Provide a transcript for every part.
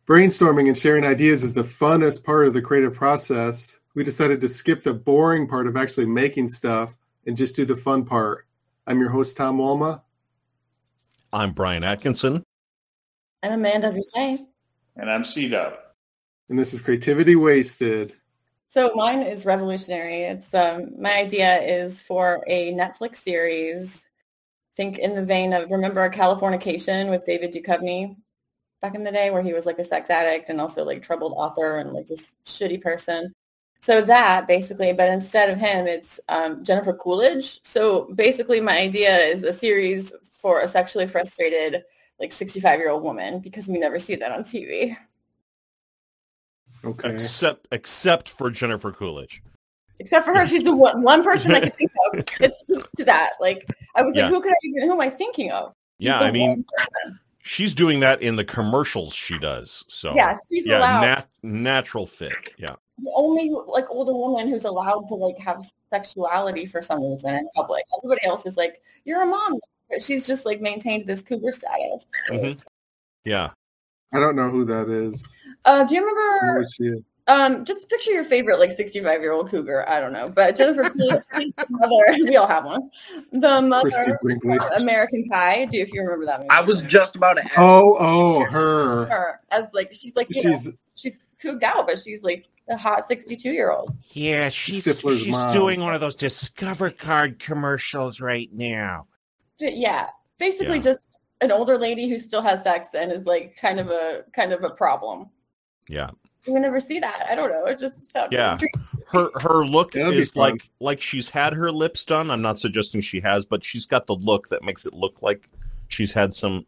brainstorming and sharing ideas is the funnest part of the creative process, we decided to skip the boring part of actually making stuff and just do the fun part. I'm your host, Tom Walma. I'm Brian Atkinson. I'm Amanda Villay. And I'm C-Dub. And this is Creativity Wasted. So mine is revolutionary. It's my idea is for a Netflix series. Think in the vein of, remember Californication with David Duchovny back in the day, where he was like a sex addict and also like troubled author and like this shitty person. So that basically, but instead of him, it's Jennifer Coolidge. So basically my idea is a series for a sexually frustrated like 65-year-old woman, because we never see that on TV. Okay. Except for Jennifer Coolidge. Except for her, she's the one person I can think of that speaks to that. Like, I was like, who am I thinking of? She's I mean, she's doing that in the commercials she does. So yeah, she's allowed. Natural fit. Yeah. The only like older woman who's allowed to like have sexuality for some reason in public. Everybody else is like, you're a mom. She's just like maintained this cougar status. Mm-hmm. Yeah. I don't know who that is. Do you remember? Just picture your favorite like 65-year-old cougar. I don't know, but Jennifer Coolidge, she's the mother. We all have one. The mother, American Pie. If you remember that movie. I was just about to ask. Her. Her as like she's couged out, but she's like a hot 62-year-old. Yeah, she's doing one of those Discover Card commercials right now. But yeah, basically just an older lady who still has sex and is like kind of a problem. Yeah. We never see that. I don't know. It just sounds her look is like she's had her lips done. I'm not suggesting she has, but she's got the look that makes it look like she's had some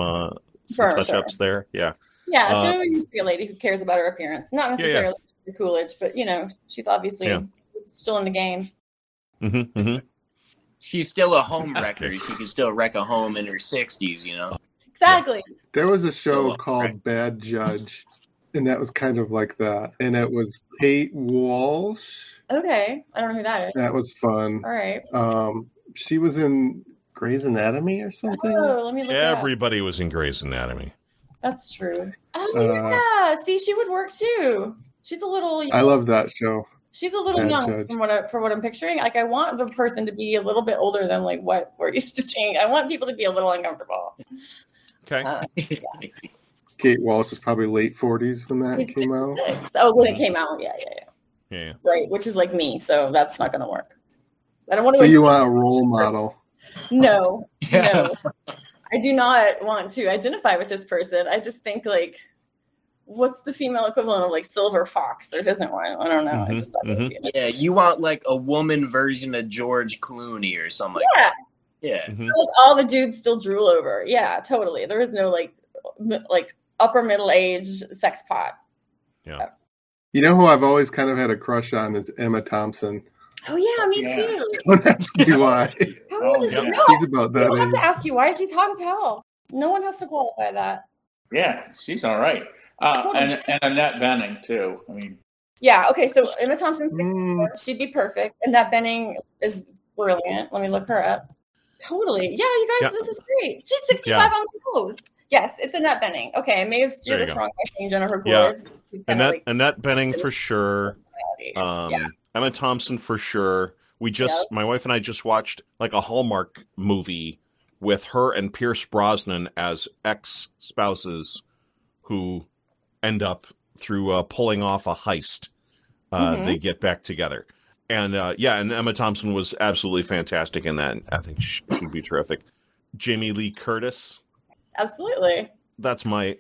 touch-ups there. Yeah. Yeah, so it used to be a lady who cares about her appearance. Not necessarily Coolidge, but she's obviously still in the game. Mm-hmm, mm-hmm. She's still a home wrecker. She can still wreck a home in her 60s, Exactly. There was a show called Bad Judge, and that was kind of like that. And it was Kate Walsh. Okay. I don't know who that is. That was fun. All right. She was in Grey's Anatomy or something. Oh, let me look Everybody was in Grey's Anatomy. That's true. Oh, yeah. See, she would work too. She's a little young. I love that show. She's a little young for what I'm picturing. Like, I want the person to be a little bit older than like what we're used to seeing. I want people to be a little uncomfortable. Okay. Kate Walsh is probably late 40s when that came out. Oh, when it came out, yeah. Right, which is like me, so that's not going to work. I don't want to. So you want a role model? No. I do not want to identify with this person. I just think like, what's the female equivalent of like Silver Fox? There isn't one. I don't know. Mm-hmm. I just thought it would be you want like a woman version of George Clooney or something like that. Yeah. Mm-hmm. Like all the dudes still drool over. Yeah, totally. There is no like upper middle age sex pot. Yeah. You know who I've always kind of had a crush on is Emma Thompson. Oh yeah, me too. Don't ask me why. She's about that age. I don't have to ask you why. She's hot as hell. No one has to qualify that. Yeah, she's all right. And Annette Bening too. I mean. Yeah. Okay. So Emma Thompson's 64. She'd be perfect, and that Bening is brilliant. Let me look her up. Totally. Yeah, you guys, this is great. She's 65 on the nose. Yes, it's Annette Bening. Okay, I may have steered us wrong by saying Jennifer Coolidge. Yeah. Annette Bening for sure. Emma Thompson for sure. My wife and I just watched like a Hallmark movie with her and Pierce Brosnan as ex-spouses who end up through pulling off a heist. They get back together. And and Emma Thompson was absolutely fantastic in that. I think she'd be terrific. Jamie Lee Curtis. Absolutely. That's my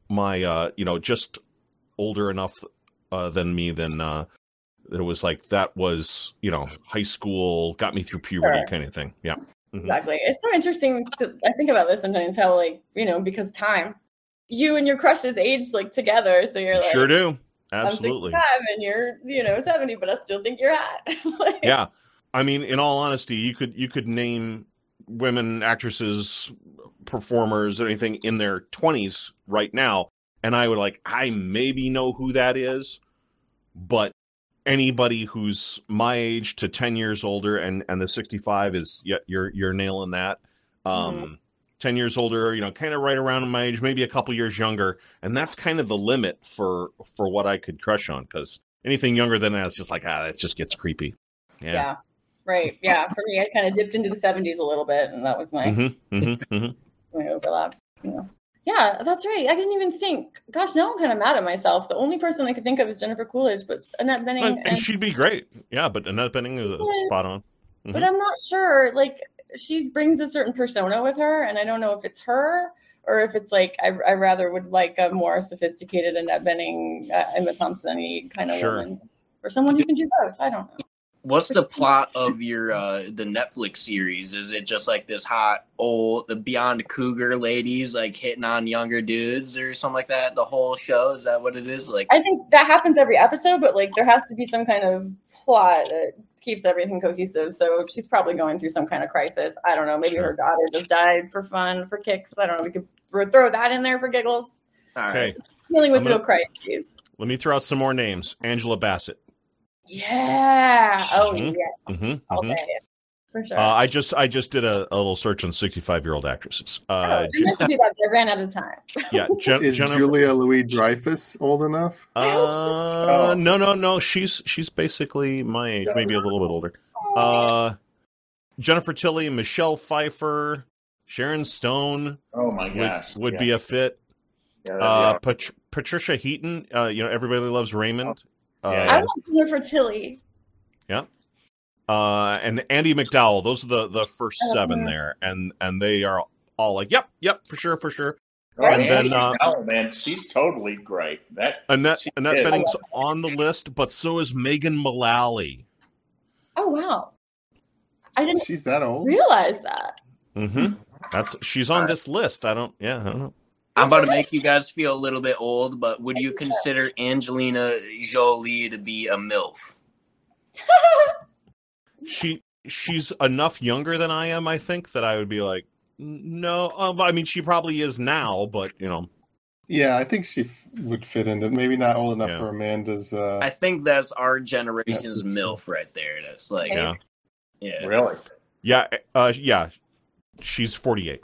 just older enough than me than it was like that was, high school, got me through puberty kind of thing. Yeah. Mm-hmm. Exactly. It's so interesting I think about this sometimes how because time, you and your crushes age like together. So you're like, sure do. Absolutely. I'm 65 and you're 70, but I still think you're hot. Yeah. I mean, in all honesty, you could name women actresses, performers, anything in their 20s right now, and I would I maybe know who that is, but anybody who's my age to 10 years older and the 65 is you're nailing that. 10 years older, kind of right around my age, maybe a couple years younger. And that's kind of the limit for what I could crush on, because anything younger than that is just like, that just gets creepy. Yeah. Right. Yeah. For me, I kind of dipped into the 70s a little bit, and that was my, my overlap. Yeah, that's right. I didn't even think. Gosh, now I'm kind of mad at myself. The only person I could think of is Jennifer Coolidge, but Annette Bening. And she'd be great. Yeah, but Annette Bening is spot on. Mm-hmm. But I'm not sure. Like, she brings a certain persona with her, and I don't know if it's her or if it's like I rather would like a more sophisticated Annette Bening, Emma Thompson-y kind of woman, or someone who can do both. I don't know. What's the plot of your the Netflix series? Is it just like this hot old the Beyond Cougar ladies like hitting on younger dudes or something like that? The whole show, is that what it is? Like, I think that happens every episode, but like there has to be some kind of plot that keeps everything cohesive. So she's probably going through some kind of crisis. I don't know. Maybe her daughter just died for fun, for kicks. I don't know. We could throw that in there for giggles. All right. Dealing with real crises. Let me throw out some more names. Angela Bassett. Yeah. Oh, yes. Okay. For sure. I just did a little search on 65-year-old actresses. I meant to do that, but I ran out of time. Yeah. Is Julia Louis-Dreyfus old enough? No. She's basically my age, maybe a little bit older. Jennifer Tilly, Michelle Pfeiffer, Sharon Stone. Oh my gosh, would be a fit. Yeah, Patricia Heaton. Everybody loves Raymond. I want Jennifer Tilly. Yeah. And Andy McDowell. Those are the first 7 there, and they are all like, yep, for sure. Right. And then, man, she's totally great. Annette Bening's on the list, but so is Megan Mullally. Oh wow! I didn't. She's that old. Realize that. Mm-hmm. She's on this list. I don't know. I'm about to make you guys feel a little bit old, but would you consider Angelina Jolie to be a MILF? She's enough younger than I am, I think, that I would be like, no. I mean, she probably is now, but Yeah, I think she would fit into. Maybe not old enough for Amanda's. I think that's our generation's MILF right there. That's like, yeah, really, yeah. She's 48.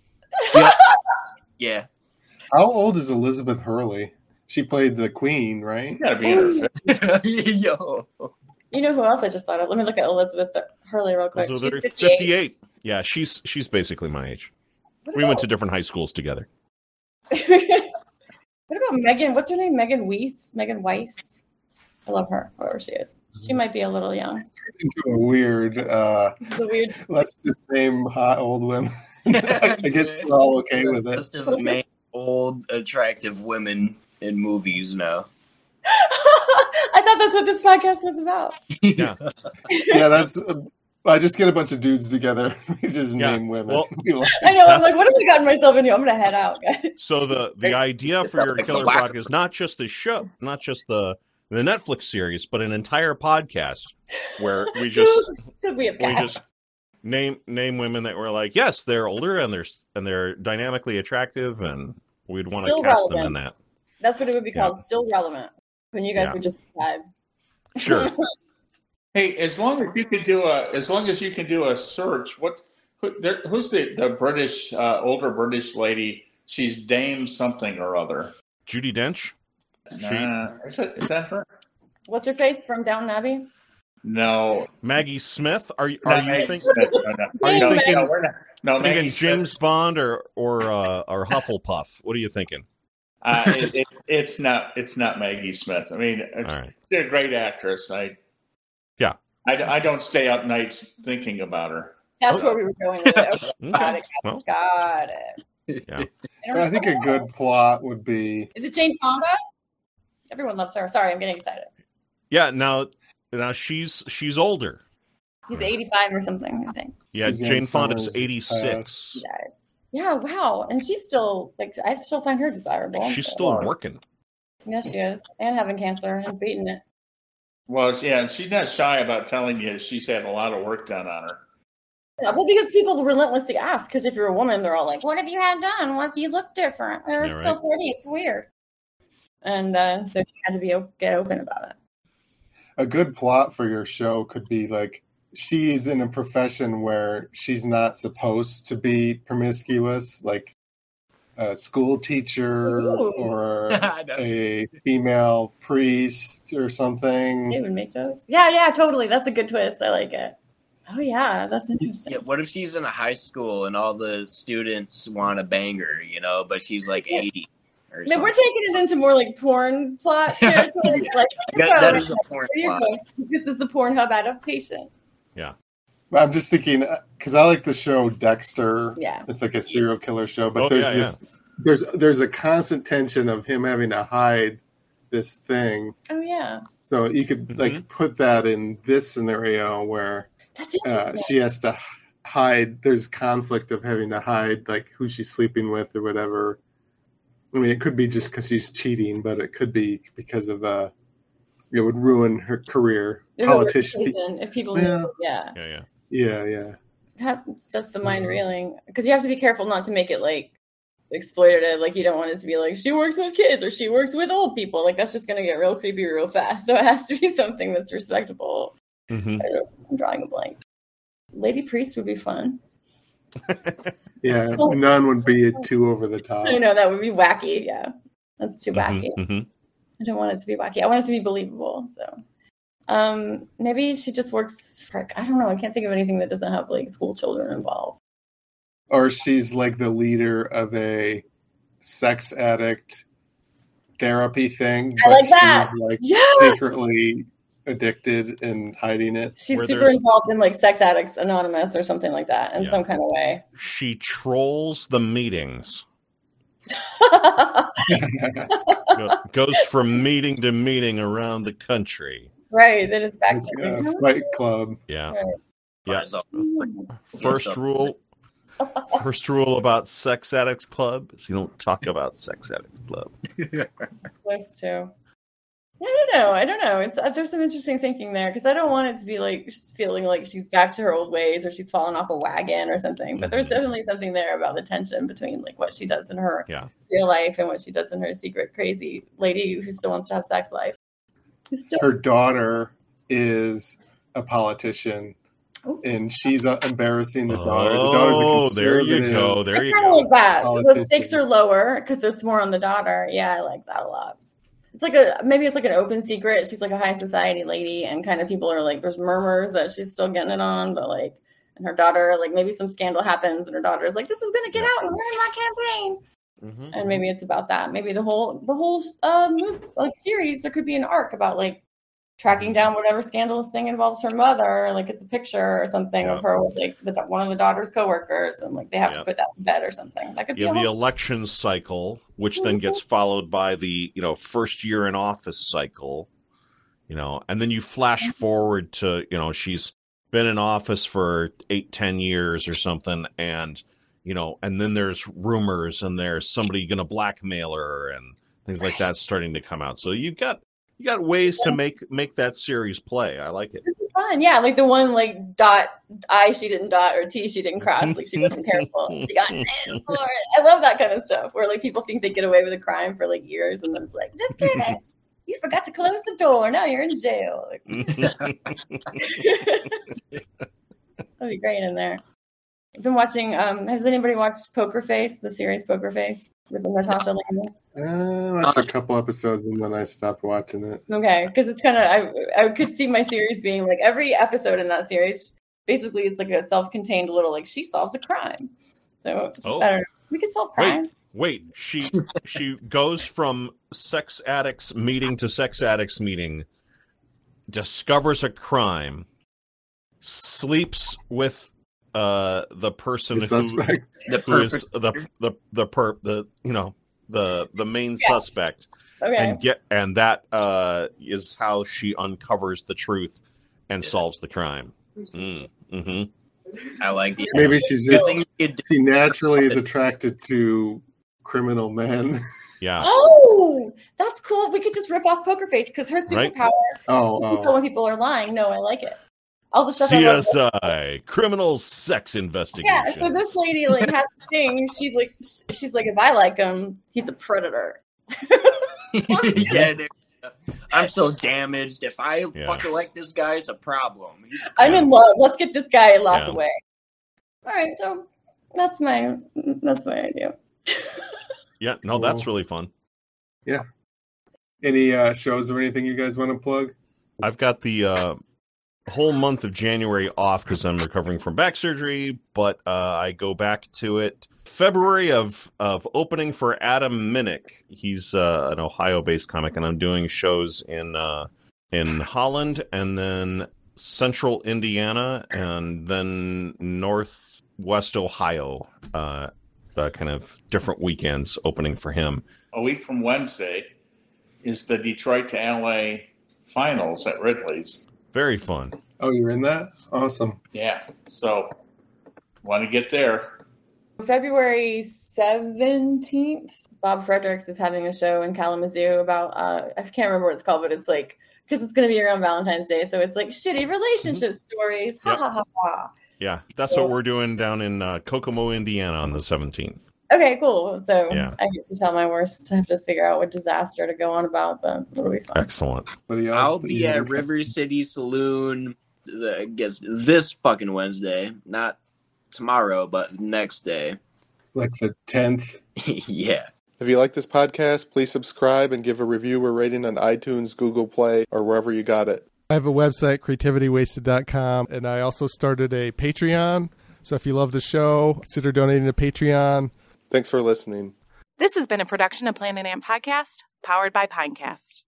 Yeah. How old is Elizabeth Hurley? She played the Queen, right? You gotta be in her 50s. Yo. You know who else I just thought of? Let me look at Elizabeth Hurley real quick. She's 58. Yeah, she's basically my age. We went to different high schools together. What about Megan? What's her name? Megan Weiss? Megan Weiss? I love her, whoever she is. She might be a little young. Into a weird. Let's just name hot old women. I guess we're all okay with it. Just the main old attractive women in movies now. I thought that's what this podcast was about. Yeah, that's. I just get a bunch of dudes together. We just name women. Well, I know. I'm like, what have I gotten myself into? I'm gonna head out, guys. So the idea for your killer block is not just the show, not just the Netflix series, but an entire podcast where we just name women that were like, yes, they're older and they're dynamically attractive, and we'd want to cast them in that. That's what it would be called. Still relevant. When you guys would just decide. Sure. Hey, as long as you can do a search, who's the British older British lady? She's Dame something or other. Judi Dench. Is that her? What's her face from Downton Abbey? No. Maggie Smith. Are you thinking? Are you thinking? No, thinking James Bond or Hufflepuff? What are you thinking? It's not Maggie Smith. I mean, she's a great actress. I don't stay up nights thinking about her. That's where we were going with it. Okay. Got it. Yeah. So I think a good plot would be. Is it Jane Fonda? Everyone loves her. Sorry, I'm getting excited. Yeah. Now she's older. He's 85 or something, I think. Yeah, Jane Fonda's 86. Yeah, wow. And she's still I still find her desirable. She's still working. Yeah, she is. And having cancer and beating it. Well, yeah, and she's not shy about telling you she's had a lot of work done on her. Yeah, well, because people relentlessly ask, because if you're a woman, they're all like, what have you had done? What do you look different? It's still pretty. It's weird. And so she had to get open about it. A good plot for your show could be like she's in a profession where she's not supposed to be promiscuous, like a school teacher or a female priest or something. They would make those. Yeah, totally. That's a good twist. I like it. Oh yeah, that's interesting. Yeah, what if she's in a high school and all the students want to bang her, but she's like 80 or something? No, we're taking it into more like porn plot territory. Like, that is a porn plot. This is the Pornhub adaptation. Yeah. I'm just thinking, because I like the show Dexter. Yeah. It's like a serial killer show, but there's a constant tension of him having to hide this thing. Oh yeah. So you could like put that in this scenario where she has to hide. There's conflict of having to hide like who she's sleeping with or whatever. I mean, it could be just because she's cheating, but it could be because of it would ruin her career. Politician. If people knew, Yeah. That's just the mind reeling, because you have to be careful not to make it like exploitative. Like you don't want it to be like she works with kids or she works with old people. Like that's just going to get real creepy real fast. So it has to be something that's respectable. I'm drawing a blank. Lady Priest would be fun. Yeah, none would be too over the top. I know, that would be wacky. Yeah, that's too wacky. I don't want it to be wacky. I want it to be believable. So maybe she just works for, I don't know. I can't think of anything that doesn't have like school children involved. Or she's like the leader of a sex addict therapy thing. I like that. She's like secretly addicted and hiding it. She's super involved in like Sex Addicts Anonymous or something like that in some kind of way. She trolls the meetings. Goes from meeting to meeting around the country. Right, then it's back to Fight Club. Yeah. Right. First rule about Sex Addicts Club is you don't talk about Sex Addicts Club. Place too. I don't know. It's there's some interesting thinking there, because I don't want it to be like feeling like she's back to her old ways or she's fallen off a wagon or something. But there's definitely something there about the tension between like what she does in her real life and what she does in her secret crazy lady who still wants to have sex life. Her daughter is a politician. And she's embarrassing the daughter. The daughter's a conservative. There you go. There you go. Like that. The stakes are lower because it's more on the daughter. Yeah, I like that a lot. It's like maybe it's like an open secret. She's like a high society lady, and kind of people are like, there's murmurs that she's still getting it on, but like, and her daughter, like maybe some scandal happens, and her daughter's like, this is gonna get out and ruin my campaign. And maybe it's about that. Maybe the whole movie, like series, there could be an arc about like tracking down whatever scandalous thing involves her mother, like it's a picture or something of her with like one of the daughter's coworkers, and like they have to put that to bed or something. That could be the election cycle, which then gets followed by the first year in office cycle, and then you flash forward to she's been in office for 8-10 years or something, and and then there's rumors and there's somebody going to blackmail her and things like that starting to come out. So you got ways to make that series play. I like it. It's fun, yeah. Like the one like dot I she didn't dot or T she didn't cross. Like she wasn't careful. She got nailed for it. I love that kind of stuff where like people think they get away with a crime for like years, and then it's like, just kidding. You forgot to close the door. Now you're in jail. Like, that'd be great in there. I've been watching. Has anybody watched Poker Face? The series Poker Face with Natasha Leone? I watched a couple episodes and then I stopped watching it. Okay, because it's kind of I could see my series being like every episode in that series. Basically, it's like a self-contained little like she solves a crime. So I don't know. We could solve crimes. Wait, she goes from sex addicts meeting to sex addicts meeting, discovers a crime, sleeps with the person who is the main suspect, and that is how she uncovers the truth and solves the crime. I like the maybe she naturally is attracted to criminal men. Yeah. Oh, that's cool. We could just rip off Poker Face because her superpower. When people are lying. No, I like it. All the stuff CSI, criminal sex investigation. Yeah, so this lady like has a thing. She's like, if I like him, he's a predator. I'm so damaged. If I fucking like this guy, it's a problem. I'm in love. Let's get this guy locked away. All right, so that's my idea. Yeah, no, that's really fun. Yeah. Any shows or anything you guys want to plug? I've got the whole month of January off because I'm recovering from back surgery, but I go back to it February of opening for Adam Minnick. He's an Ohio-based comic, and I'm doing shows in Holland, and then Central Indiana, and then Northwest Ohio. Kind of different weekends opening for him. A week from Wednesday is the Detroit to LA finals at Ridley's. Very fun. Oh, you're in that? Awesome. Yeah. So, want to get there. February 17th, Bob Fredericks is having a show in Kalamazoo about, I can't remember what it's called, but it's like, because it's going to be around Valentine's Day, so it's like shitty relationship stories. Ha ha ha ha. Yeah, that's what we're doing down in Kokomo, Indiana on the 17th. Okay, cool. So I get to tell my worst. I have to figure out what disaster to go on about, but it'll be fun. Excellent. I'll be at River City Saloon, I guess, this fucking Wednesday. Not tomorrow, but next day. Like the 10th? Yeah. If you like this podcast, please subscribe and give a review or rating on iTunes, Google Play, or wherever you got it. I have a website, creativitywasted.com, and I also started a Patreon. So if you love the show, consider donating to Patreon. Thanks for listening. This has been a production of Planet Amp Podcast, powered by Pinecast.